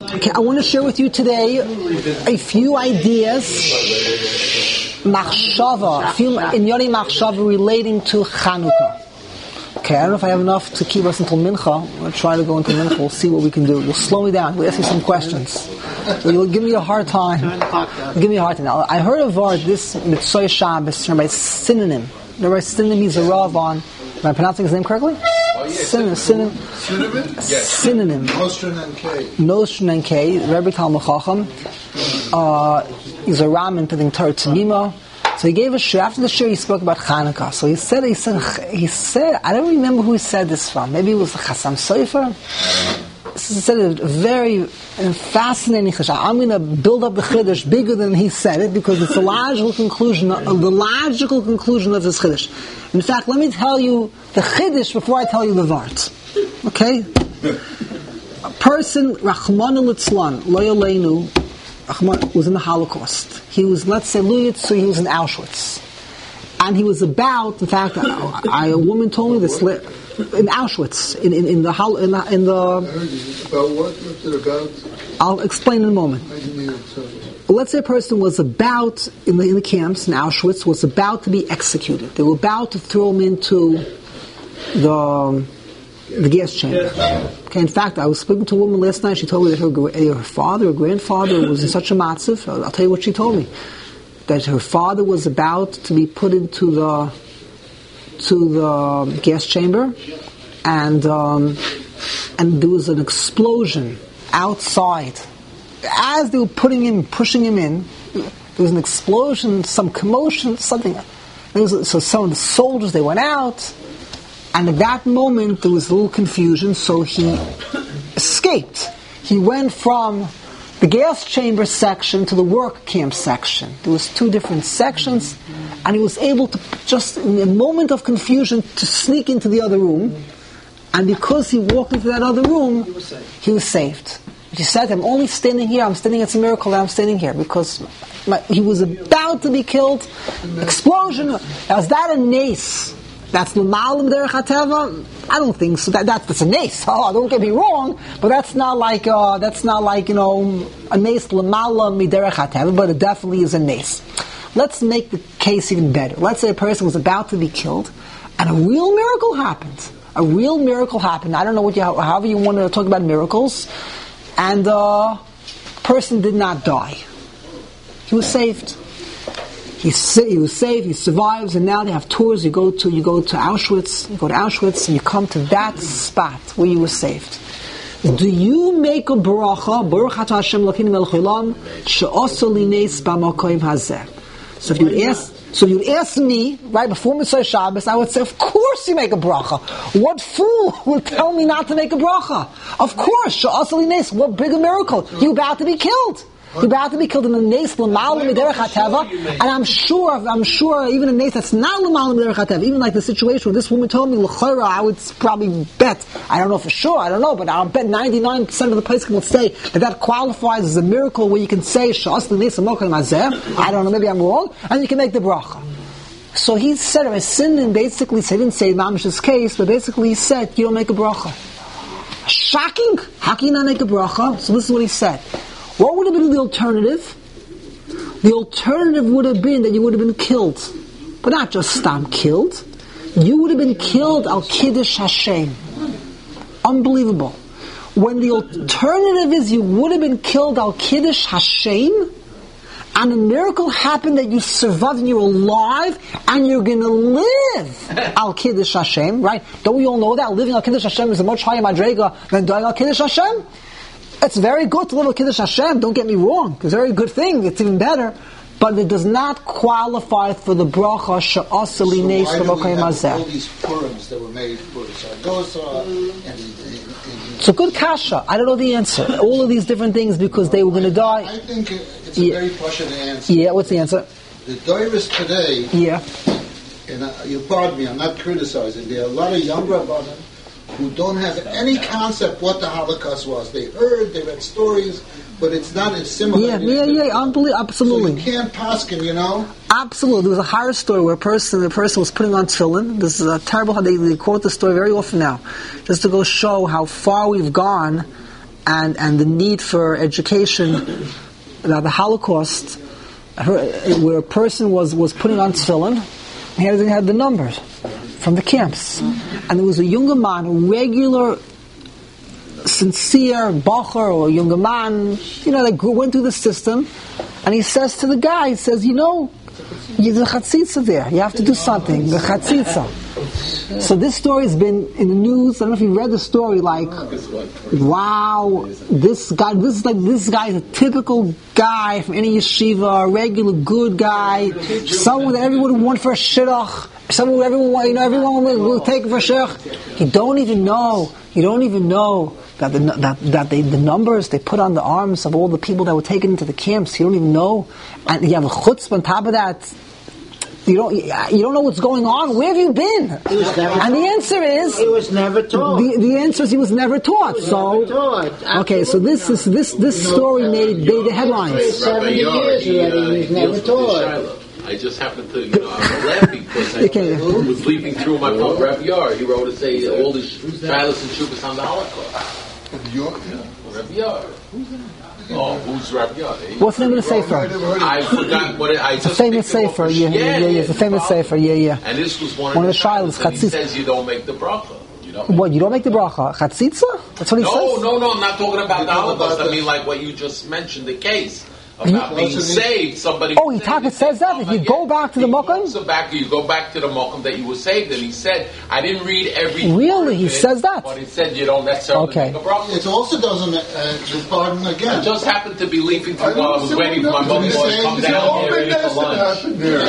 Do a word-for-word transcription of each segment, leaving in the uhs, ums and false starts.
Okay, I want to share with you today a few ideas, machshava, a few inyoni machshava relating to Chanukah. Okay, I don't know if I have enough to keep us until Mincha. I'm going to try to go into Mincha. We'll see what we can do. You'll slow me down. We'll ask you some questions. You'll give me a hard time. Give me a hard time. Now, I heard of art, this Mitzvah Shabbos, by synonym. Remember, synonym is a Rav on. Am I pronouncing his name correctly? Oh, yes. Synonym. Synonym. Synonym? Yes. Synonym. Nostrin and K. Nostrin and K. Rebbe Talmud Chacham. Uh, he's a Ram in Piding Torah Tzimima. So he gave a shir. After the shir, he spoke about Chanukah. So he said, he said, he said, I don't remember who he said this from. Maybe it was the Chassam Sofer. He said a very fascinating chiddush. I'm going to build up the chiddush bigger than he said it because it's the logical conclusion of the logical conclusion of this chiddush. In fact, let me tell you the chiddush before I tell you the vart. Okay? A person, Rachmana litzlan, lo yaleinu, Rahman was in the Holocaust. He was, let's say, so he was in Auschwitz. And he was about, in fact, I, I, a woman told me this, in Auschwitz, in, in, in the... In the, in the about what? What's it about? I'll explain in a moment. Let's say a person was about, in the, in the camps in Auschwitz, was about to be executed. They were about to throw him into the... the gas chamber. Okay, in fact, I was speaking to a woman last night. She told me that her, her father, her grandfather, was in such a matzav. I'll, I'll tell you what she told me: that her father was about to be put into the to the gas chamber, and um, and there was an explosion outside. As they were putting him, pushing him in, there was an explosion, some commotion, something. There was, so some of the soldiers, they went out. And at that moment, there was a little confusion, so he escaped. He went from the gas chamber section to the work camp section. There was two different sections, and he was able to, just in a moment of confusion, to sneak into the other room. And because he walked into that other room, he was saved. He, was saved. He said, I'm only standing here, I'm standing, it's a miracle that I'm standing here, because my, he was about to be killed. Explosion. Now, is that a nace? That's l'malam derech hateva? I don't think so. That, that that's a nace. Oh, don't get me wrong, but that's not like uh, that's not like you know a nace l'malam derech hateva. But it definitely is a nace. Let's make the case even better. Let's say a person was about to be killed, and a real miracle happened. A real miracle happened. I don't know what you, however you want to talk about miracles, and a uh, person did not die. He was saved. He, he was saved, he survives, and now they have tours. You go to you go to Auschwitz, you go to Auschwitz, and you come to that spot where you were saved. Do you make a bracha? Baruch atah Hashem Elokeinu melech haolam she'osa li nes b'makom hazeh. So if you ask, so you'd ask me right before Mitzvah Shabbos, I would say, of course you make a bracha. What fool would tell me not to make a bracha? Of course, she'osa li nes. What bigger miracle? You're about to be killed. You're about to be killed in a nace l'malam derech hateva, and I'm sure, I'm sure, even a nace that's not l'malam derech hateva, even like the situation where this woman told me l'chora, I would probably bet, I don't know for sure, I don't know, but I'll bet ninety-nine percent of the place will say that that qualifies as a miracle where you can say sha'as l'nes amokim hazeh. I don't know, maybe I'm wrong, and you can make the bracha. So he said, I sinned, and basically, so he didn't say Mamish's case, but basically he said, you don't make a bracha. Shocking! How can you not make a bracha? So this is what he said. What would have been the alternative? The alternative would have been that you would have been killed. But not just stam killed. You would have been killed al kiddush Hashem. Unbelievable. When the alternative is you would have been killed al kiddush Hashem, and a miracle happened that you survived and you're alive, and you're going to live al kiddush Hashem, right? Don't we all know that? Living al kiddush Hashem is a much higher madrega than dying al kiddush Hashem? It's very good to live al Kiddush Hashem, don't get me wrong. It's a very good thing, it's even better. But it does not qualify for the bracha she'asa li nes b'makom hazeh. All these Purims that were made for Sargosa and... It's a good kasha. I don't know the answer. All of these different things because they were going to die. I think it's a yeah. very Prussian answer. Yeah, what's the answer? The Doiris today, yeah. and uh, you pardon me, I'm not criticizing, there are a lot of young Rabbanim who don't have any concept what the Holocaust was. They heard, they read stories, but it's not as similar. Yeah, yeah, yeah, unbelievable, absolutely. So you can't paskin, you know? Absolutely. There was a horror story where a person, the person was putting on tefillin. This is a terrible, they, they quote the story very often now, just to go show how far we've gone and, and the need for education about the Holocaust, her, where a person was, was putting on tefillin, he had, he had the numbers from the camps. And there was a younger man, a regular, sincere bacher or younger man, you know, that grew, went through the system, and he says to the guy, he says, you know, there's a chatzitza there. You have to do something. The chatzitza. So this story has been in the news. I don't know if you read the story. Like, wow, this guy. This is like this guy is a typical guy from any yeshiva, a regular good guy, someone that everyone would want for a shidduch. Someone everyone, you know, everyone will, will take for a shidduch. You don't even know. You don't even know that the that that they, the numbers they put on the arms of all the people that were taken into the camps. You don't even know, and you have a chutzpah on top of that. You don't you don't know what's going on. Where have you been? He was never and taught. the answer is He was never taught. The, the answer is he was never taught. He was so never taught. okay, so this is this this story made made the headlines. seventy years already, he was never taught. I just happened to, you know, I'm laughing because I Okay. was leaping through my phone. Rabbi Yar, he wrote to say all the trials and shubas on the Holocaust. Rabbi Yar. Oh, who's Rabbi Yar? What's the name of the sefer? I forgot what it, I It's a just famous picked him up sefer. for- Yeah, yeah, yeah, yeah. It's a famous sefer. Yeah, yeah. And this was one, One of of the shilas, shilas, and he chatzitza. says you don't make the bracha. You don't. What, you don't make the bracha? Chatzitza? That's what he No, says? no, no, I'm not talking about the Holocaust. I mean, like what you just mentioned, the case about being saved. Somebody. Oh, he Taka says that? If you go back to the Mokum? So back, you go back to the Mokum that you were saved, and he said, I didn't read every. Really? He word of it, says that? But he said you don't necessarily Okay. make a bracha. It also doesn't, uh, pardon I again. just happened to be leaping through while I was waiting for my mother to come down here ready for lunch.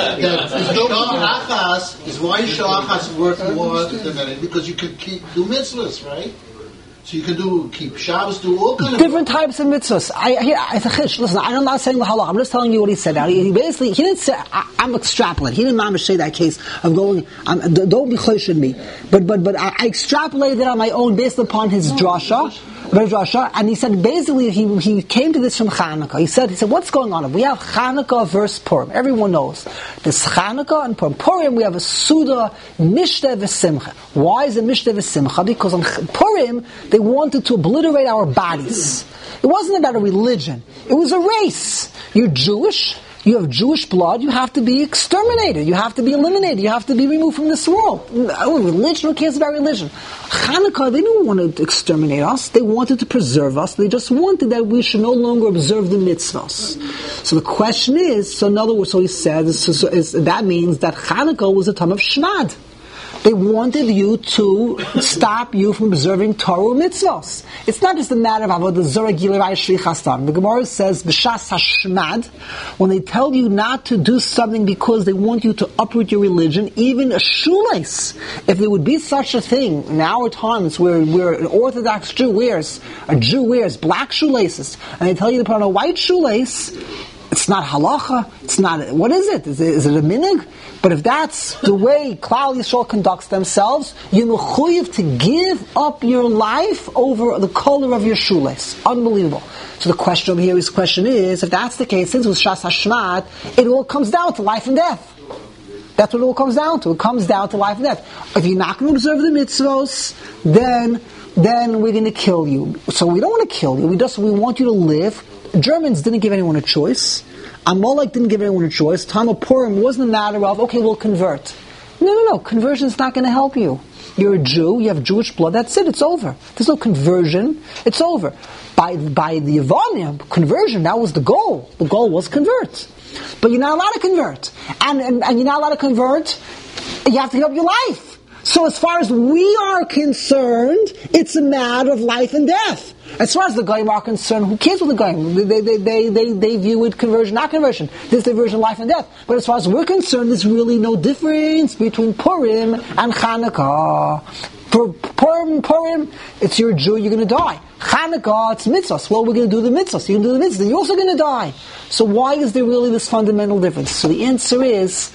Shah Achas is why Shah Achas worth more than that, because you can keep do mitzvahs, right? So you can do keep Shabbos, do all kind of Different types of mitzvahs. I, I, it's a chish. Listen, I'm not saying the halach. I'm just telling you what he said. He, he basically, he didn't say, I, I'm extrapolating. He didn't mamish say that case of going, I'm, don't be chosh in me. But, but, but I, I extrapolated it on my own based upon his drasha. Drasha, and he said basically he he came to this from Chanukah. He said he said what's going on? We have Chanukah versus Purim. Everyone knows there's Chanukah and Purim. Purim we have a Suda Mishteh v'Simcha. Why is it Mishteh v'Simcha? Because on Purim they wanted to obliterate our bodies. It wasn't about a religion. It was a race. You're Jewish. You have Jewish blood, you have to be exterminated, you have to be eliminated, you have to be removed from this world. Oh, religion, who cares about religion? Hanukkah, they didn't want to exterminate us, they wanted to preserve us, they just wanted that we should no longer observe the mitzvahs. So the question is, so in other words, so he said, so, so is, that means that Hanukkah was a time of Shmad. They wanted you to stop you from observing Torah mitzvahs. It's not just a matter of avodah zarah gilurai shlichastan. The Gemara says b'shas hashmad, when they tell you not to do something because they want you to uproot your religion, even a shoelace. If there would be such a thing in our times where, where an Orthodox Jew wears a Jew wears black shoelaces, and they tell you to put on a white shoelace, it's not halacha. It's not. What is it? Is it, is it a minig? But if that's the way Klal Yisrael conducts themselves, you're mechuyev to give up your life over the color of your shoelace. Unbelievable. So the question over here is, question is, if that's the case, since it was Shas Hashmat, it all comes down to life and death. That's what it all comes down to. It comes down to life and death. If you're not going to observe the mitzvos, then then we're going to kill you. So we don't want to kill you. We just we want you to live. Germans didn't give anyone a choice. Amalek didn't give anyone a choice. Time of Purim wasn't a matter of, okay, we'll convert. No, no, no. Conversion is not going to help you. You're a Jew. You have Jewish blood. That's it. It's over. There's no conversion. It's over. By by the Yavanim, conversion, that was the goal. The goal was convert. But you're not allowed to convert. And, and, and you're not allowed to convert. You have to give up your life. So as far as we are concerned, it's a matter of life and death. As far as the Goyim are concerned, who cares what the Goyim? They, they, they, they, they view it conversion, not conversion. This is the version of life and death. But as far as we're concerned, there's really no difference between Purim and Chanukah. For Purim, Purim, it's you're a Jew, you're going to die. Chanukah, it's mitzvahs. Well, we're going to do the mitzvahs. You're going to do the mitzvahs. You're also going to die. So why is there really this fundamental difference? So the answer is,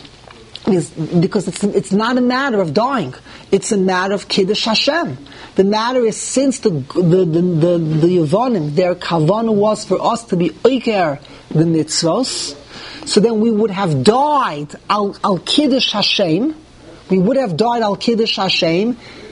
is because it's it's not a matter of dying. It's a matter of Kiddush Hashem. The matter is, since the the the the, the Yavanim, their kavanah was for us to be oiker the mitzvos, so then we would have died al, al Kiddush Hashem. We would have died al Kiddush Hashem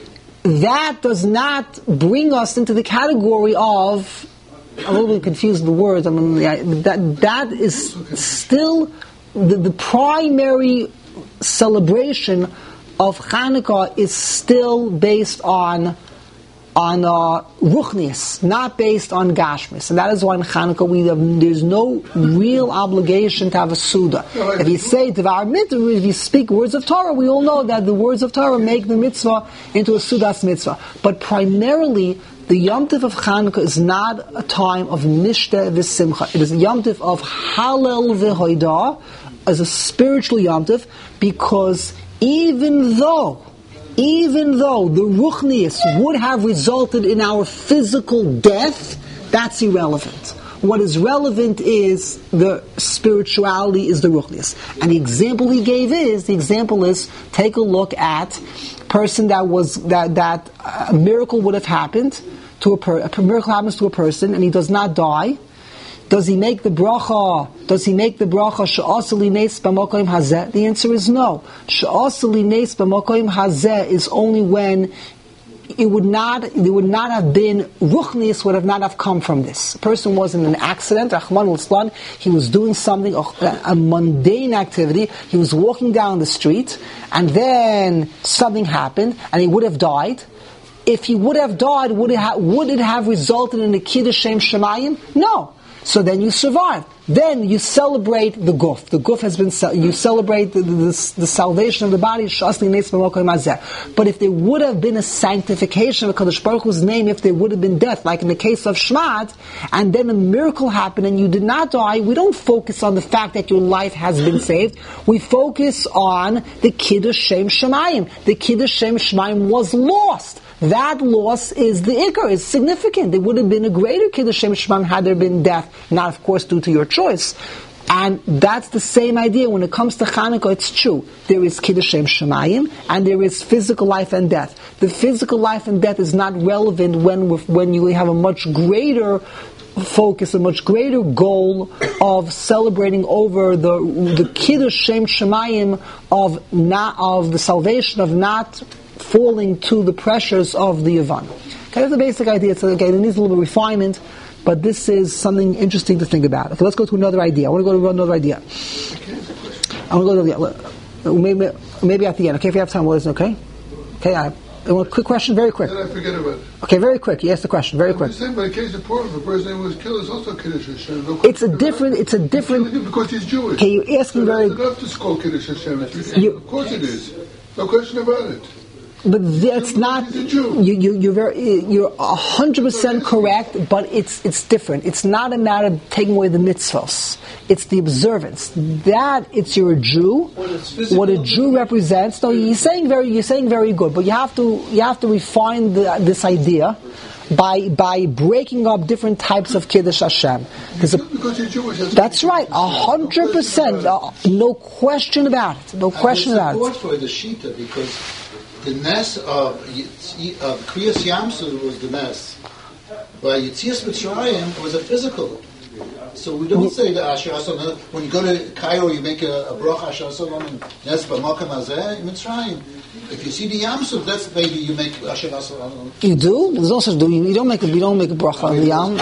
that does not bring us into the category of, I'm a little bit confused with the words, I mean, that, that is still the, the primary celebration of Hanukkah is still based on on uh, ruchnius, not based on gashmis, and that is why in Hanukkah we have, there's no real obligation to have a suda. If you say devar mitzvah, if you speak words of Torah, we all know that the words of Torah make the mitzvah into a sudas mitzvah. But primarily, the Yom Tov of Hanukkah is not a time of nishta v'simcha. It is a Yom Tov of halel v'hoidah, as a spiritual Yom Tov, because even though Even though the ruchnius would have resulted in our physical death, that's irrelevant. What is relevant is the spirituality, is the ruchnius. And the example he gave is, the example is, take a look at a person that was, that, that a miracle would have happened to a per, a miracle happens to a person and he does not die. Does he make the bracha? Does he make the bracha she'asali nes b'makom hazeh? The answer is no. She'asali nes b'makom hazeh is only when it would not, there would not have been ruchnius would have not have come from this. A person was in an accident. Rahman al-Islam, he was doing something, a, a mundane activity. He was walking down the street, and then something happened, and he would have died. If he would have died, would it, ha- would it have resulted in a kiddush shem shemayim? No. So then you survive. Then you celebrate the guf. The guf has been, you celebrate the, the, the salvation of the body. But if there would have been a sanctification of Kadosh Baruch Hu's name, if there would have been death, like in the case of Shmat, and then a miracle happened and you did not die, we don't focus on the fact that your life has been saved. We focus on the Kiddush Shem Shemayim. The Kiddush Shem Shemayim was lost. That loss is the ikar, is significant. There would have been a greater Kiddush Shem Shemayim had there been death, not of course due to your choice. And that's the same idea when it comes to Hanukkah. It's true. There is Kiddush Shem Shemayim and there is physical life and death. The physical life and death is not relevant when when you have a much greater focus, a much greater goal of celebrating over the the Kiddush Shem Shemayim of not of the salvation of not falling to the pressures of the Yavon. Okay, that's the basic idea. It's okay, it needs a little bit of refinement, but this is something interesting to think about. Okay, let's go to another idea. I want to go to another idea. I want to go to the maybe maybe at the end. Okay, if you have time, we'll listen. Okay, okay. I, I want a quick question, very quick. Then I forget about it. Okay, very quick. You ask the question, very I'm quick. just saying, by the case of Purim, the person who was killed is also Kiddush Hashem. No it's a different. It's a different. Because he's Jewish. Okay, you ask me so very. It's enough to call Kiddush Hashem. You, of course it is. No question about it. But that's not you. You you're very you're a hundred percent correct. But it's it's different. It's not a matter of taking away the mitzvahs. It's the observance. That it's you're a Jew. What a Jew represents. No, you're saying very you're saying very good. But you have to you have to refine the, this idea by by breaking up different types of Kiddush Hashem. Because you're Jewish. That's right. A hundred percent. No question about it. No question about it. There's support for the Shita because the Nes of, of Kriyas Yamsuf was the Nes. By Yitzias Mitzrayim was a physical. So we don't say the Asher Asalom. When you go to Cairo, you make a, a Broch Asher Asalom and Nes B'Makam Hazeh in Mitzrayim. If you see the Yamsuf, that's maybe you make Asher Asalom. You do? There's also do you don't make a you don't make a bracha on the Yam.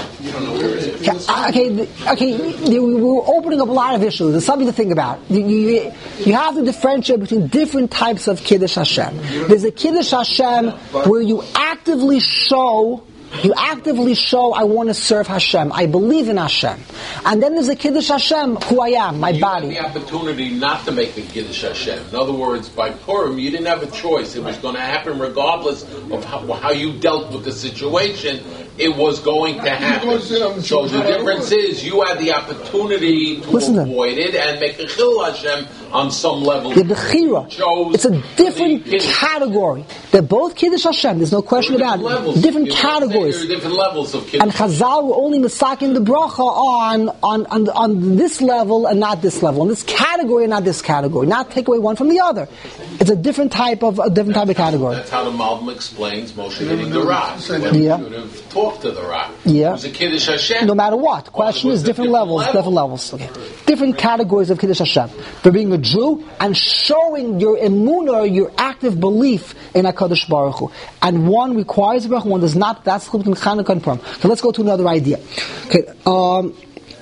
Okay, okay. We're opening up a lot of issues. There's something to think about. You, you, you have to differentiate between different types of Kiddush Hashem. There's a Kiddush Hashem where you actively show. You actively show, I want to serve Hashem. I believe in Hashem. And then there's a Kiddush Hashem, who I am, my you body. You had the opportunity not to make the Kiddush Hashem. In other words, by Purim, you didn't have a choice. It was going to happen regardless of how, how you dealt with the situation. It was going to happen. So the difference is, you had the opportunity to Listen avoid it and make a Chil Hashem on some level. The Bechira. It's a different category. They're both Kiddush Hashem. There's no question about it. Levels. Different you categories. Different levels of Kiddush. And Chazal were only masaking the bracha on, on, on, on this level and not this level. On this category and not this category. Not take away one from the other. It's a different type of a different type of category. That's how the Malbim explains Moshe hitting the rock. Yeah. He should have talked to the rock. Yeah. It was a Kiddush Hashem. No matter what. Question Well, it is was a different, different levels, level. different levels. Okay. Different categories of Kiddush Hashem. For being a Jew and showing your emunah, your active belief in HaKadosh Baruch Hu. And one requires a Baruch, one does not. That's Chiluk Chanukah and Purim. So let's go to another idea. Okay. Um,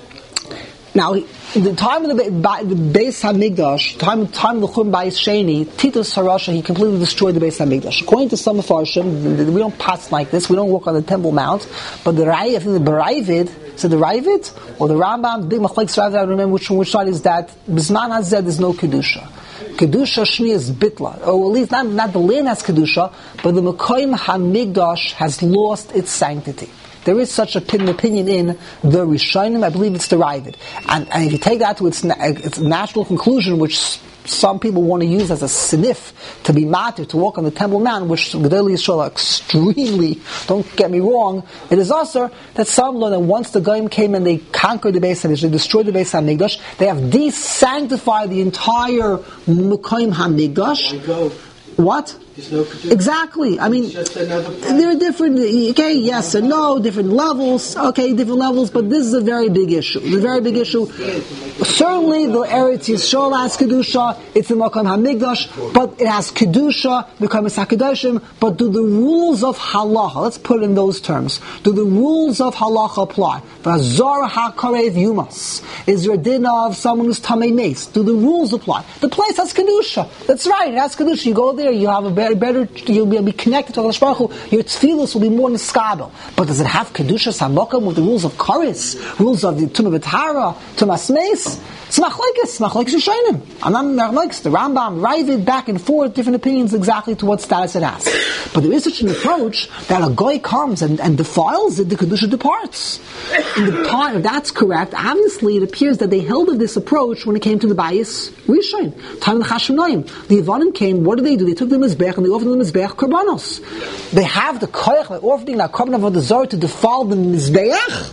now, in the time of the, the Beis Hamikdash, time time of the Churban Bayis Sheni, Titus Harasha, he completely destroyed the Beis Hamikdash. According to some of Farshim, we don't pass like this. We don't walk on the Temple Mount. But the Rai, I think the Baravid, so the Ravid or the Rambam, Big Machlekes Ravid, I don't remember which which side is that. Bisman Hazeh, there's no kedusha. Kedusha Shmi is bitla, or at least not not the land has kedusha, but the Mekoyim Hamikdash has lost its sanctity. There is such a opinion, opinion in the Rishonim. I believe it's derived, and, and if you take that to its its natural conclusion, which some people want to use as a sinif to be matir, to walk on the Temple Mount, which Gedolei Yisrael are extremely, don't get me wrong, it is also that some learn that once the Goyim came and they conquered the Beis Hamikdash, they destroyed the Beis Hamikdash, they have desanctified the entire Mekoyim Hamikdash. What? No exactly. I mean, there are different, okay, yes and no, different levels, okay, different levels, but this is a very big issue. It's a very big issue. Certainly, the Eretz Yisrael has Kedusha, it's the Makom HaMikdash, but it has Kedusha, Makom HaKadoshim, but do the rules of Halacha, let's put it in those terms, do the rules of Halacha apply? V'azor HaKarev Yumas. Is there a din of someone who's Tamei Meis? Do the rules apply? The place has Kedusha. That's right, it has Kedusha. You go there, you have a better, better you'll be, be connected to HaKadosh Baruch Hu. Your tefillos will be more niskabel. But does it have Kedusha Samokam with the rules of Karis, rules of the Tumah B'Tahara, Tumas Meis? It's machlekes, machlekes Rishonim. I'm not machlekes. The Rambam, Ravid, back and forth, different opinions exactly to what status it has. But there is such an approach that a guy comes and, and defiles it, the Kedusha departs. In the time, if that's correct, obviously it appears that they held of this approach when it came to the Bayis Rishon. Time of the Chashmonaim. The Yevanim came, what did they do? They took the Mizbech and they offered the Mizbech Korbanos. They have the koyach, by offering the Korban of the Zohar to defile the Mizbech.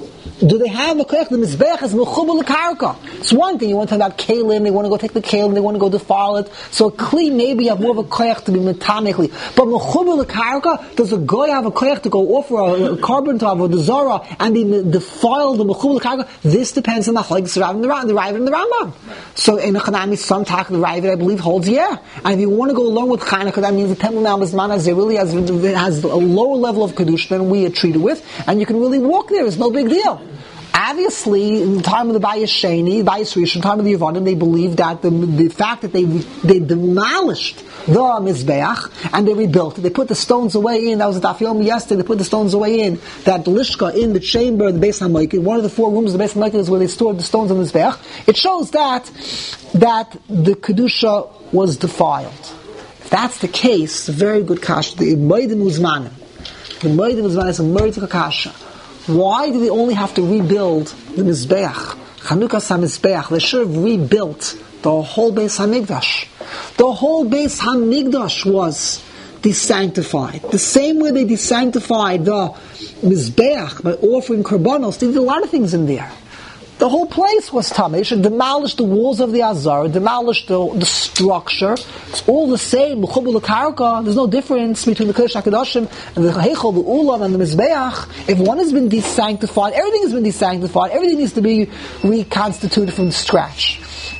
Do they have a koyach? The mizbech is mechubel l'karka. It's one thing, you want to talk about kalim, they want to go take the kalim, they want to go defile it. So a kli, maybe you have more of a koyach to be metamically. But mechubel l'karka, does a guy have a koyach to go offer a, a carbon to or the zara and be defiled the mechubel l'karka? This depends on the halachas around the Rav, the Rav and the Rambam. So in the Chanami, some talk the Rav, I believe, holds yeah. And if you want to go along with Chanukah, that means the Temple Mount Bisman really has, has a lower level of kedusha than we are treated with, and you can really walk there. It's no big deal. Obviously, in the time of the Bayis Sheni, Bayis Rishon, time of the Yevanim, they believed that the, the fact that they they demolished the Mizbeach and they rebuilt it, they put the stones away in, that was at Daf yesterday, they put the stones away in, that Lishka, in the chamber, the Beis HaMikdash, one of the four rooms of the Beis HaMikdash is where they stored the stones of the Mizbeach. It shows that, that the Kedusha was defiled. If that's the case, a very good kasha. The Moedim Uzmanim. The Moedim Uzmanim is a Moedim kasha. Why do they only have to rebuild the Mizbeach? Chanukah HaMizbeach. They should have rebuilt the whole Beis HaMikdash. The whole Beis HaMikdash was desanctified. The same way they desanctified the Mizbeach by offering korbanos, they did a lot of things in there. The whole place was tamei. They should demolish the walls of the Azar, demolish the, the structure. It's all the same. There's no difference between the Kodesh HaKadoshim and the Heichal, the Ulam, and the Mizbeach. If one has been desanctified, everything has been desanctified. Everything needs to be reconstituted from scratch.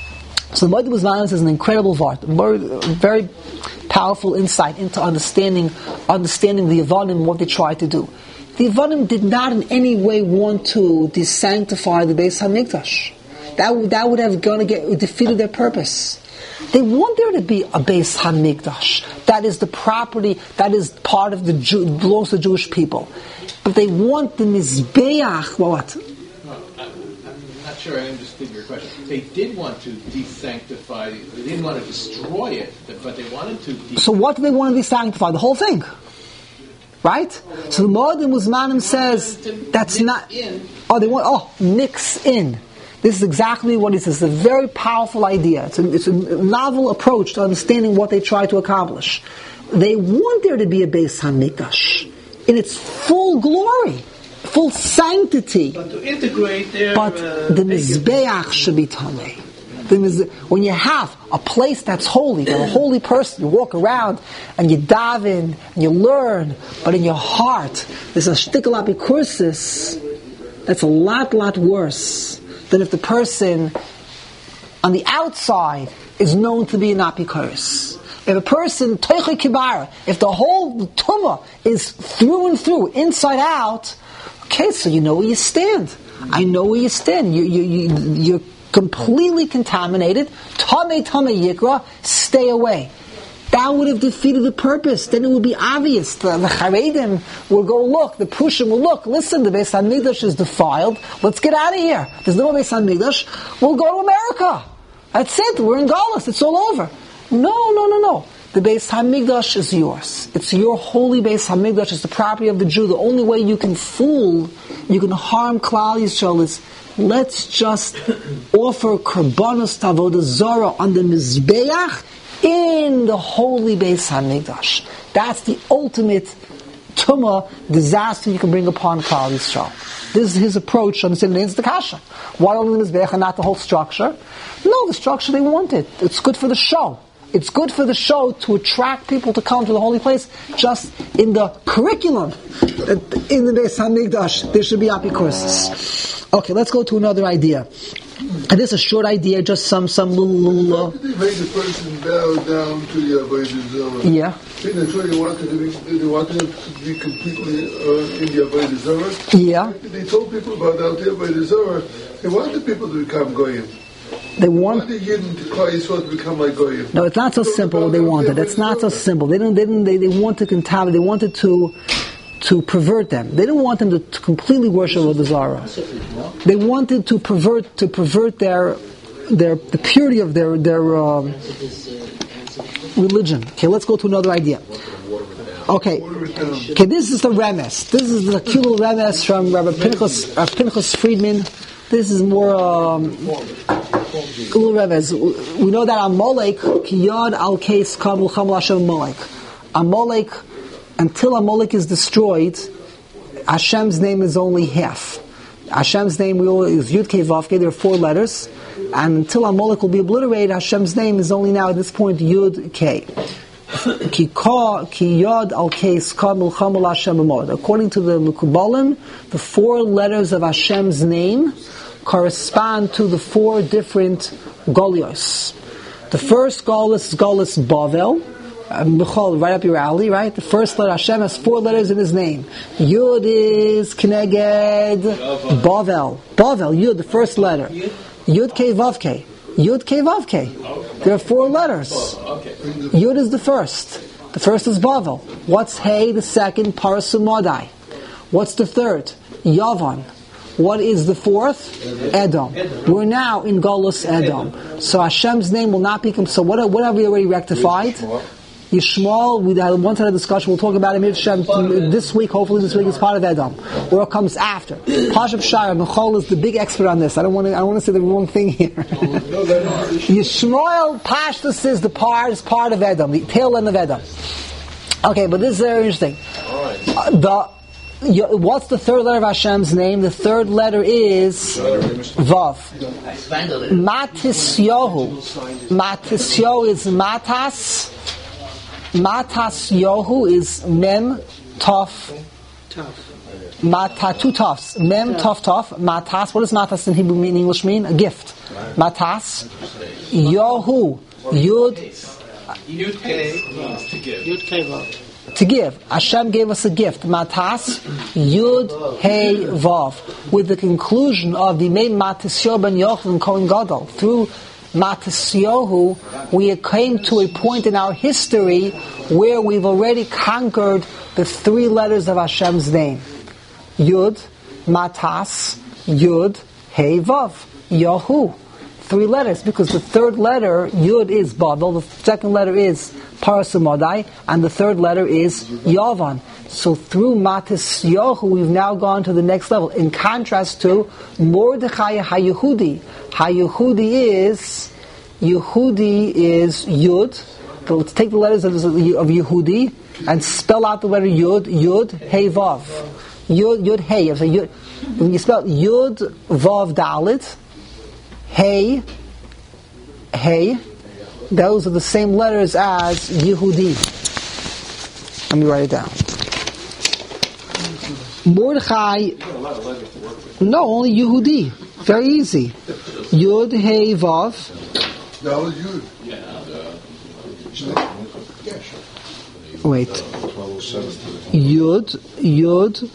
So the Moedim Uzmanim is an incredible vart, a very powerful insight into understanding, understanding the Yevanim and what they try to do. The Yevanim did not in any way want to desanctify the Beis HaMikdash. That would, that would have gone to get defeated their purpose. They want there to be a Beis HaMikdash. That is the property, that is part of the Jew, belongs to the Jewish people. But they want the Mizbeach, what? No, I'm not sure I understood your question. They did want to desanctify, they didn't want to destroy it, but they wanted to... De- so what do they want to desanctify? The whole thing. Right? So the Moedim Uzmanim says that's not. Oh, they want. Oh, mix in. This is exactly what it is. It's a very powerful idea. It's a, it's a novel approach to understanding what they try to accomplish. They want there to be a Beis HaMikdash in its full glory, full sanctity. But to integrate their... But uh, the Mizbeach should be tamei. When you have a place that's holy, you're a holy person, you walk around and you daven and you learn, but in your heart there's a shtickle apikursis, that's a lot, lot worse than if the person on the outside is known to be an apikuris. If a person, toiche kibara, if the whole tumah is through and through, inside out, okay, so you know where you stand. I know where you stand. You, you, you, you're completely contaminated. Tameh tameh yikra, stay away. That would have defeated the purpose. Then it would be obvious. The, the Charedim will go look. The Prushim will look. Listen, the Beis HaMikdash is defiled. Let's get out of here. There's no Beis HaMikdash. We'll go to America. That's it. We're in Galus. It's all over. No, no, no, no. The Beis HaMikdash is yours. It's your holy Beis HaMikdash. It's the property of the Jew. The only way you can fool, you can harm Klal Yisrael is let's just offer Korbanos Tavodah Zarah on the Mizbeach in the holy Beis HaMikdash. That's the ultimate tumah disaster you can bring upon Klal Yisrael. This is his approach. Understand? It's the kasha. Why only the Mizbeach and not the whole structure? No, the structure they wanted. It's good for the show. It's good for the show to attract people to come to the holy place. Just in the curriculum, in the Beis HaMikdash, there should be apikourses. Okay, let's go to another idea. And this is a short idea, just some some little little. Uh, they made the person bow down to the Avodah Zarah. Yeah. That's why they wanted to be, they wanted to be completely uh, in the Avodah Zarah. Yeah. They told people about the Avodah Zarah. They wanted people to become goyim. They want. They didn't to become like goyim. No, it's not so simple. What they wanted. It's not so simple. They didn't. They didn't. They, they wanted to contaminate. They wanted to. to pervert them. They didn't want them to, to completely worship Avodah Zarah. They wanted to pervert to pervert their their the purity of their their um, religion. Okay, let's go to another idea. Okay, okay. This is the remes. This is the cute little remes from Rabbi Pinchas, uh, Pinchas Friedman. This is more um, little remes. We know that Amalek kiyad al case kamul chamul Hashem Amalek. Amalek. Until Amalek is destroyed, Hashem's name is only half. Hashem's name is Yud Kei Vav Kei. There are four letters, and until Amalek will be obliterated, Hashem's name is only now at this point Yud Kei. Ki ka ki yod al keis ka milchama l'Hashem amod. According to the Mekubalim, the four letters of Hashem's name correspond to the four different Golios. The first Golus is Golus Bavel. Michal, right up your alley, right? The first letter, Hashem has four letters in his name. Yud is Kneged Bavel. Bavel, Yud, the first letter. Yud Kei Vav Kei. Yud Kei Vav Kei. There are four letters. Yud is the first. The first is Bavel. What's Hey, the second? Parasumadai. What's the third? Yavan. What is the fourth? Edom. We're now in Golus Edom. So Hashem's name will not become, so what, what have we already rectified? Yishmael, we had once had a discussion, we'll talk about it this week, hopefully this week, is part of Edom. Or it comes after. Pashup Shire, Michal is the big expert on this. I don't want to, I don't want to say the wrong thing here. Yishmael, Pashtus is the part, is part of Edom, the tail end of Edom. Okay, but this is very interesting. Uh, the, what's the third letter of Hashem's name? The third letter is Vav. Matisyohu. Matisyohu is Matas. Matas Yohu is Mem Tov. Mata two tofs. Mem Tov Tov. Matas. What does Matas in Hebrew mean? English mean? A gift. Matas. Yohu. Yud. Yud Kei means to give. Yud Kei Vav. To give. Hashem gave us a gift. Matas. Yud Hey Vav. With the conclusion of the main Matas Yoh ben Yochanan Kohen Gadol. Through Matasyohu, we came to a point in our history where we've already conquered the three letters of Hashem's name. Yud, Matas, Yud, Hey, Vav, Yahu. Three letters, because the third letter, Yud, is Babel, the second letter is Parasumadai, and the third letter is Yavan. So through Matasyohu, we've now gone to the next level. In contrast to Mordechai HaYehudi. HaYehudi is, Yehudi is Yud. So let's take the letters of, of Yehudi and spell out the letter Yud, Yud, Hey, Vav. Yud, Yud, Hey. So Yud, when you spell Yud, Vav, Dalit, Hey, Hey. Those are the same letters as Yehudi. Let me write it down. Mordechai. No, only Yehudi. Very easy. Yud, Hey, Vav. That was you. Wait. Yud, Yud,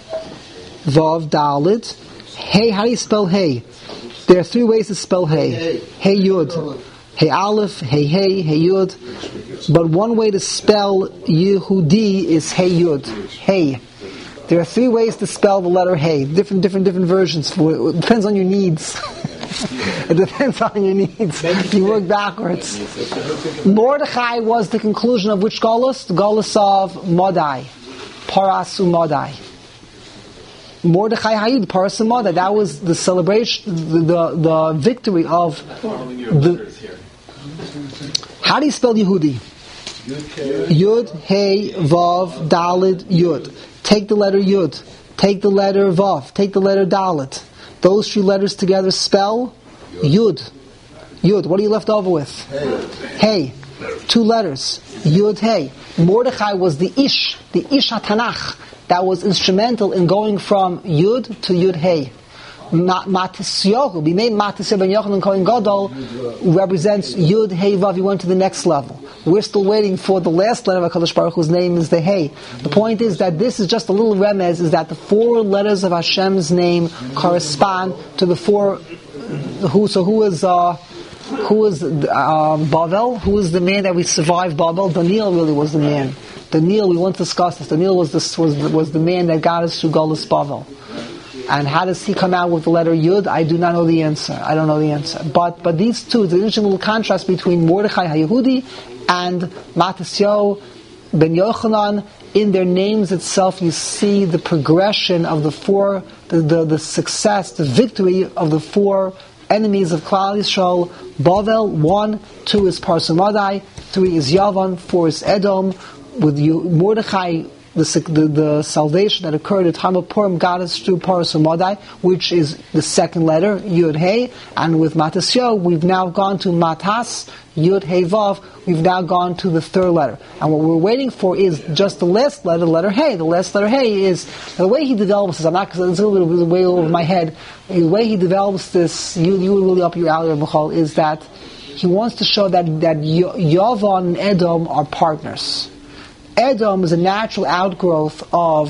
Vav, Dalet. Hey, how do you spell Hey? There are three ways to spell Hey. Hey, Yud. Hey, Aleph. Hey, Hey. Hey, Yud. But one way to spell Yehudi is Hey, Yud. Hey. There are three ways to spell the letter Hey. Different, different, different versions. It depends on your needs. It depends on your needs. You work backwards. Mordechai was the conclusion of which Golus? The Golus of Modai. Parasu Modai. Mordechai Hayid, Parasu Modai. That was the celebration, the, the, the victory of the... How do you spell Yehudi? Yud, Hey, Vav, Dalet, Yud. Take the letter Yud. Take the letter Vav. Take the letter Dalet. Those three letters together spell Yud. Yud. What are you left over with? Hey. Hey. Two letters. Yud, Hey. Mordechai was the Ish, the Ish HaTanach, that was instrumental in going from Yud to Yud, Hey. Matisyahu, we made Matisyahu ben Yochanan Kohen Gadol, represents Yud, Hey, Vav. He went to the next level. We're still waiting for the last letter of HaKadosh Baruch Hu's name is the Hey. The point is that this is just a little remez, is that the four letters of Hashem's name correspond to the four, who, so who is, uh, who is, uh, Bavel? Who is the man that we survived Bavel? Daniel really was the man. Daniel, we won't discuss this. Daniel was the, was, was the man that got us through Golus Bavel. And how does he come out with the letter Yud? I do not know the answer. I don't know the answer. But but these two, it's an interesting little contrast between Mordechai HaYehudi and Matisyahu ben Yochanan. In their names itself, you see the progression of the four, the, the, the success, the victory of the four enemies of Klal Yisrael. Bavel, one, two is Parsumadai, three is Yavan, four is Edom. With you, Mordechai, The, the, the salvation that occurred at the time of Purim got us through Paras Umadai, which is the second letter, Yud Hey, and with Matasyo, we've now gone to Matas, Yud Hey Vav, we've now gone to the third letter. And what we're waiting for is just the last letter, the letter Hey. The last letter Hey is, the way he develops this, I'm not, because it's a little bit way over my head, the way he develops this, you, you really up your alley, Michal, is that he wants to show that, that Yavan and Edom are partners. Edom is a natural outgrowth of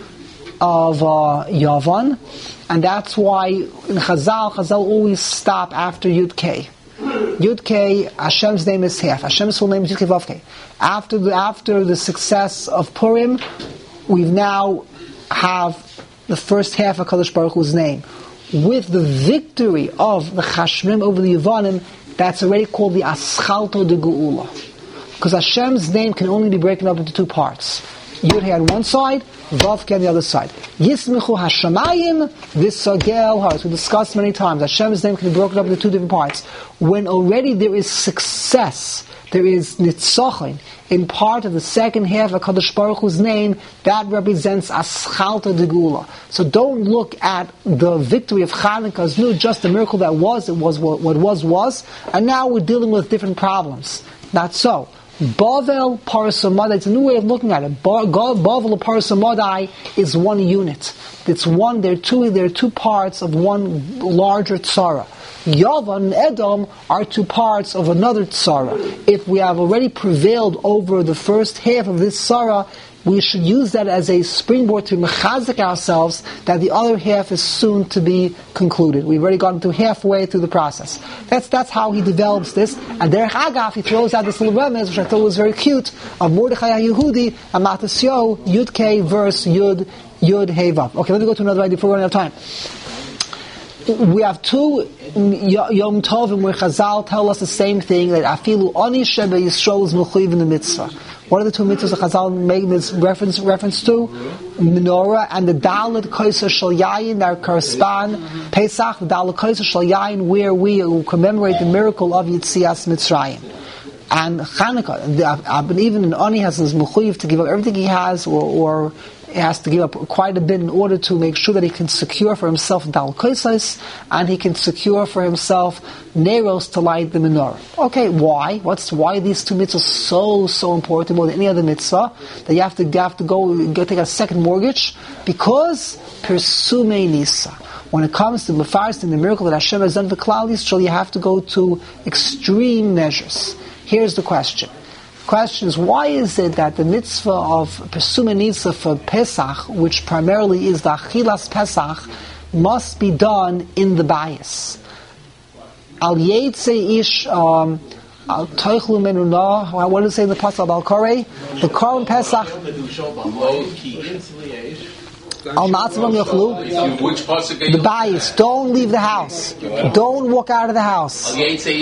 of uh, Yavan, and that's why in Chazal, Chazal always stop after Yud Kei. Yud Kei, Hashem's name is half. Hashem's full name is Yud Kei Vav Kei. After the after the success of Purim, we now have the first half of Kadosh Baruch Hu's name. With the victory of the Chashmim over the Yavanim, that's already called the Aschalto de Geula. Because Hashem's name can only be broken up into two parts. Yud Hey on one side, Vav Kei on the other side. Yismichu Hashamayim v'Sagel Haaretz. We discussed many times. Hashem's name can be broken up into two different parts. When already there is success, there is Nitzochin in part of the second half of Kadosh Baruch Hu's name, that represents Aschalta de Geula. So don't look at the victory of Chanukah as new, just the miracle that was. It was what, what was was, and now we're dealing with different problems. Not so. Bavel Parasamadai, it's a new way of looking at it. Bavel Parasamadai is one unit. It's one, there are two, there are two parts of one larger tzara. Yavan and Edom are two parts of another tzara. If we have already prevailed over the first half of this tzara, we should use that as a springboard to mechazik ourselves that the other half is soon to be concluded. We've already gotten to halfway through the process. That's that's how he develops this. And Derech Agaf, he throws out this little remez, which I thought was very cute, of Mordechai HaYehudi and Matasyo, Yud Kei verse Yud, Yud Hey Vav. Okay, let me go to another idea before we run out of time. We have two Yom Tovim where Chazal tell us the same thing, that Afilu Oni Sheba Yisrael is Mechuyev in the mitzvah. What are the two mitzvahs that Chazal make this reference reference to? Menorah and the Dalet Koser Shel Yayin that correspond. Pesach, the Dalet Koser Shel Yayin, where we commemorate the miracle of Yitzias Mitzrayim. And Chanukah, and even an Oni has his Mechuyev to give up everything he has, or, or he has to give up quite a bit in order to make sure that he can secure for himself Dal Koisais, and he can secure for himself Neros to light the menorah. Okay, why? What's why are these two mitzvahs so so important more than any other mitzvah that you have to you have to go, go take a second mortgage? Because Persume Nisa. When it comes to Mefaris and the miracle that Hashem has done for Klal Yisrael, you have to go to extreme measures. Here's the question. The question is, why is it that the mitzvah of Persume Nisa for Pesach, which primarily is the Achilas Pesach, must be done in the bayis? Al Yetze Ish um, Al Toichlu Menunah. What does it say in the Pasuk Al Koreh? The Korban Pesach. Al Matzvam Yochlu. Which pasuk are you The bayis. Don't leave the house. Don't walk out of the house.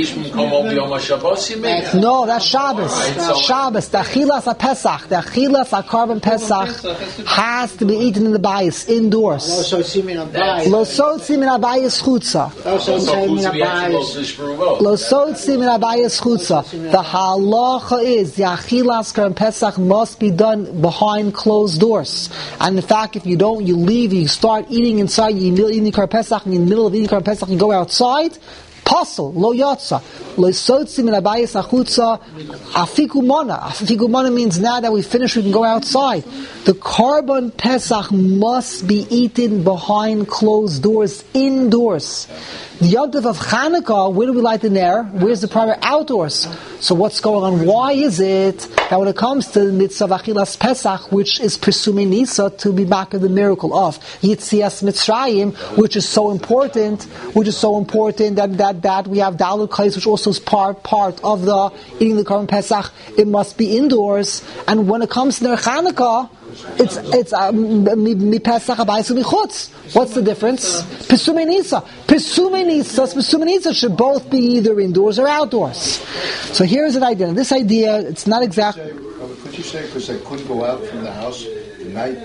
No, that's Shabbos. Shabbos. The Achilas HaPesach. The Achilas HaKarban Pesach has to be eaten in the bayis, indoors. Also, simin abayis. Lo sotzi min abayis chutza. Also, simin abayis. Lo sotzi min abayis chutza. The halacha is the Achilas Karban Pesach must be done behind closed doors. And in fact, if you don't, you leave, you start eating inside, you eat eating Karban Pesach, and in the middle of eating Karban Pesach, you go outside. Pasul, lo yotza, lo sotzi min abayis achutza, afiku mana. Afiku mana means now that we finish, we can go outside. The Karban Pesach must be eaten behind closed doors, indoors. The Yom Tov of Chanukah, where do we light the ner? Where's the primary? Outdoors. So what's going on? Why is it that when it comes to the mitzvah of Achilas Pesach, which is Persume Nisa, to be back of the miracle of Yitzias Mitzrayim, which is so important, which is so important that that, that we have Daled Kais, which also is part part of the eating the Karban Pesach, it must be indoors. And when it comes to Ner Chanukah, it's it's mi Pesach abayis u'michutz. What's the difference? Persume Nisa. Persume Nisa, Persume Nisa should both be either indoors or outdoors. So here's an idea. This idea, it's not exactly. Could you say because they couldn't go out from the house at night?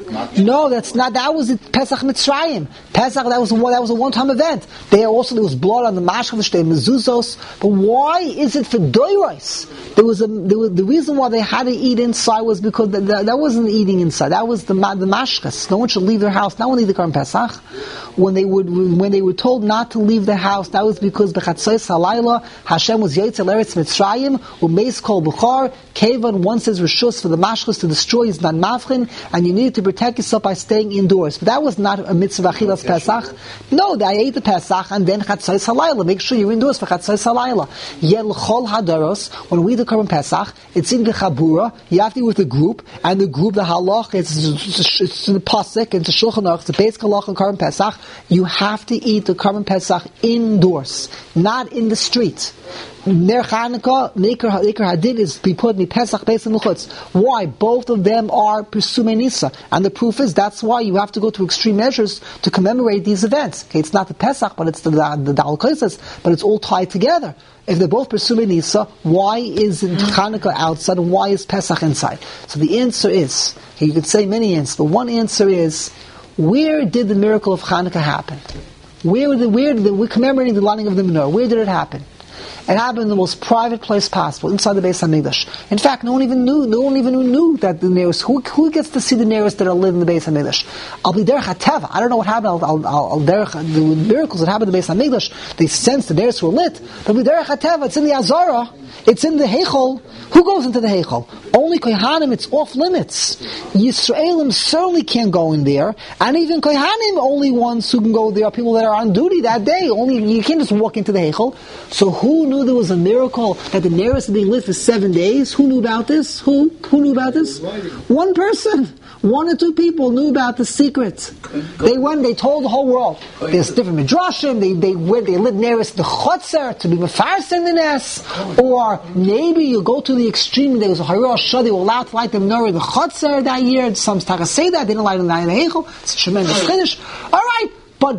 No, that's not. That was Pesach Mitzrayim. Pesach, that was a, that was a one-time event. There also there was blood on the mashkav, the mezuzos. But why is it for doiros? There was a there was, the reason why they had to eat inside was because the, the, that wasn't eating inside. That was the the mashkas. No one should leave their house. Not only the Karban Pesach. When they would when they were told not to leave the house, that was because b'chatzos halayla Hashem was yotze l'eretz Mitzrayim u'meis kol buchar. Kevan once says reshus for the mashkas to destroy is not mavchin, and you need to protect yourself by staying indoors. But that was not a mitzvah achilas Pesach. No, they ate the Pesach and then chatzos halayla. Make sure you're indoors for chatzos halayla. Yel chol hadaros. When we do Karban Pesach, it's in the chabura. You have to be with the group, and the group, the halach, it's, it's in the pasuk, it's the shulchan aruch, it's the beis halach and Karban Pesach. You have to eat the Karban Pesach indoors, not in the street. Ner Chanukah, Neker Hadid is be put in Pesach based on the chutz. Why? Both of them are Persume Nisa, and the proof is that's why you have to go to extreme measures to commemorate these events. Okay, it's not the Pesach, but it's the the Dal Koisas, but it's all tied together. If they're both Persume Nisa, why is Chanukah outside and why is Pesach inside? So the answer is, okay, you could say many answers, but one answer is, where did the miracle of Chanukah happen? Where did where did the, we're commemorating the lighting of the menorah? Where did it happen? It happened in the most private place possible, inside the Beis HaMikdash. In fact, no one even knew. No one even knew that the nearest. Who, who gets to see the nearest that are live in the Beis HaMikdash? I'll be derech hateva. I don't know what happened. I'll, I'll, I'll derech the miracles that happened in the Beis HaMikdash. They sensed the nearest were lit. But be derech hateva. It's in the Azara. It's in the Heichol. Who goes into the Heichol? Only Kohanim. It's off limits. Yisraelim certainly can't go in there, and even Kohanim only ones who can go there are people that are on duty that day. Only you can't just walk into the Heichol. So who knew there was a miracle that the nearest is being lit for seven days? Who knew about this? Who? Who knew about this? One person. One or two people knew about the secret. They went, they told the whole world. There's different midrashim, they they went, they lived nearest the chotzer to be mefarse in the nest. Or maybe you go to the extreme, there was a Harira Shah, they were allowed to light the menorah in the chotzer that year. Some takas say that, they didn't light it in the Heichel. It's a tremendous finish. Alright, but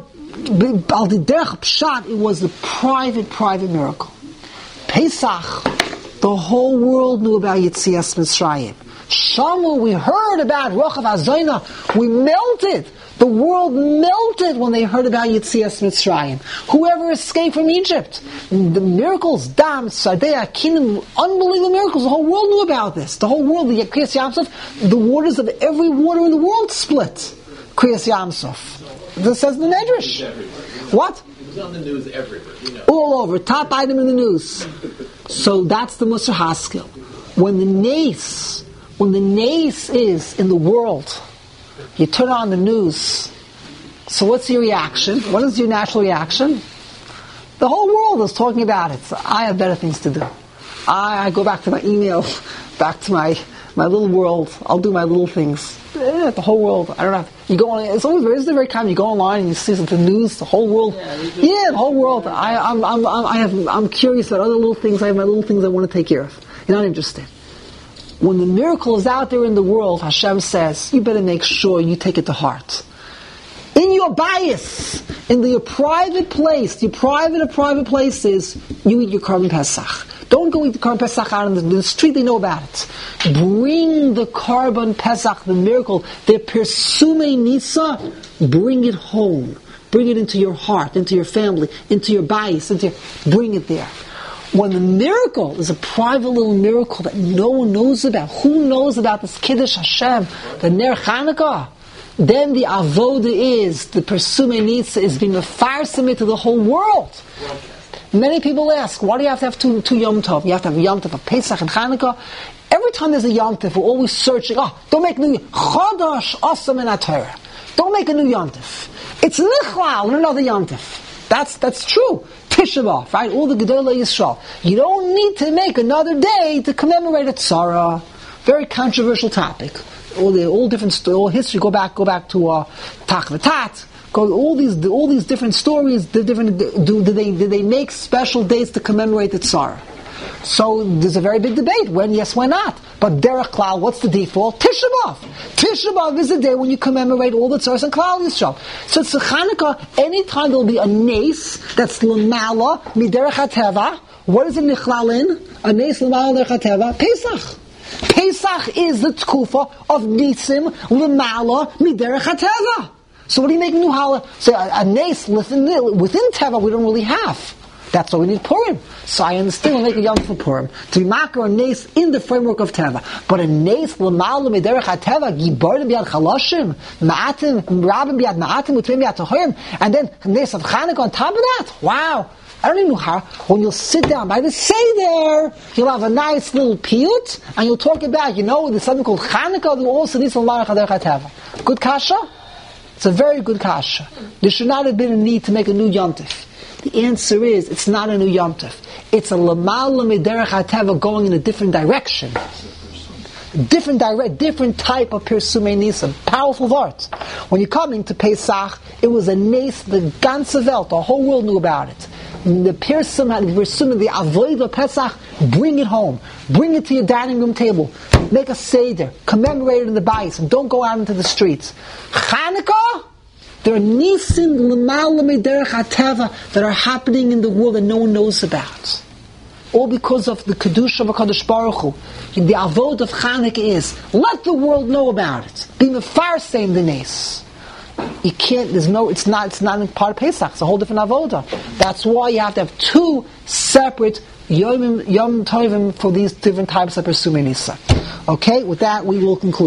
al the derech pshat, it was a private, private miracle. Pesach, the whole world knew about Yitzias Mitzrayim. Shamu, we heard about Rochav Azayna. We melted. The world melted when they heard about Yetzias Mitzrayim. Whoever escaped from Egypt, the miracles, Dam, Sadeh, Akinim, unbelievable miracles. The whole world knew about this. The whole world, the Kriyas Yamsuf, the waters of every water in the world split. Kriyas Yamsuf. This says in the Medrash. What? It was on the news everywhere. You know. All over, top item in the news. So that's the Musar Haskell. When the nace, when the nace is in the world, you turn on the news. So what's your reaction? What is your natural reaction? The whole world is talking about it. So I have better things to do. I, I go back to my email, back to my, my little world. I'll do my little things. Eh, the whole world. I don't have. You go on. It's always very, it's very common. You go online and you see the news. The whole world. Yeah, yeah the whole world. I, I'm, I'm, I'm, I have. I'm curious about other little things. I have my little things I want to take care of. You're not interested. When the miracle is out there in the world, Hashem says, you better make sure you take it to heart. In your bias, in the, your private place, your private or private places, you eat your Korban Pesach. Don't go eat the Korban Pesach out on the, the street, they know about it. Bring the Korban Pesach, the miracle, the Persume Nisa, bring it home. Bring it into your heart, into your family, into your bias, into your, bring it there. When the miracle is a private little miracle that no one knows about, who knows about this Kiddush Hashem, the Ner Chanukah, then the avoda is, the Persume Nisa is being a farsam to the whole world. Many people ask, why do you have to have two, two Yom Tov? You have to have a Yom Tov, a Pesach and Chanukah. Every time there's a Yom Tov, we're always searching, oh, don't make new, Chodosh Osam and Torah. Don't make a new Yom Tov. It's Nichlal, another Yom Tov. That's, that's true. Tisha B'Av, right? All the Gedolei Yisrael. You don't need to make another day to commemorate a Tzara. Very controversial topic. All the, all different, all history, go back, go back to, uh, Tak V'Tat. Go, all these, all these different stories, the different, do, do they, do they make special days to commemorate the Tzara? So there's a very big debate. When yes, when not. But Derech Klal, what's the default? Tisha B'Av. Tisha B'Av is the day when you commemorate all the Tzaras and Klal Yisrael. So it's Chanukah, anytime there will be a nace that's L'mala Miderech HaTeva. What is it Nichlal in? A nace L'mala Miderech HaTeva? Pesach. Pesach is the tkufa of Nisim L'mala Miderech HaTeva. So what do you make a new holiday? So a, a nace within, within Teva we don't really have. That's why we need Purim. So I understand we make a Yom for Purim. To be makar a nace in the framework of Teva. But a nace, l'mal l'mederech ha-Teva, giborim b'yad chaloshim, ma'atim, rabim b'yad ma'atim, utrim b'yad tohorim, and then nace of Chanukah on top of that. Wow. I don't even know how. When you'll sit down by the Seder, you'll have a nice little piyut, and you'll talk about, you know, there's something called Chanukah, that also needs l'mal l'derech ha-Teva. Good kasha? It's a very good kasha. There should not have been a need to make a new Yom Tov. The answer is, it's not a new Yom Tov. It's a L'mala Miderech HaTeva going in a different direction. Different direct, different type of Persume Nisa. Powerful art. When you're coming to Pesach, it was a nace, the ganze Welt, the whole world knew about it. The Persume, the Persume, the Avodah Pesach, bring it home. Bring it to your dining room table. Make a Seder. Commemorate it in the bayis. And don't go out into the streets. Chanukah? There are nisim l'mal l'mederech HaTeva that are happening in the world that no one knows about. All because of the Kedusha of HaKadosh Baruch Hu. The avod of Chanukah is, let the world know about it. Be mefarsem the nes. You can't, there's no, it's not, it's not part of Pesach. It's a whole different avodah. That's why you have to have two separate Yom, Yom Tovim for these different types of Persume Nisa. Okay, with that we will conclude.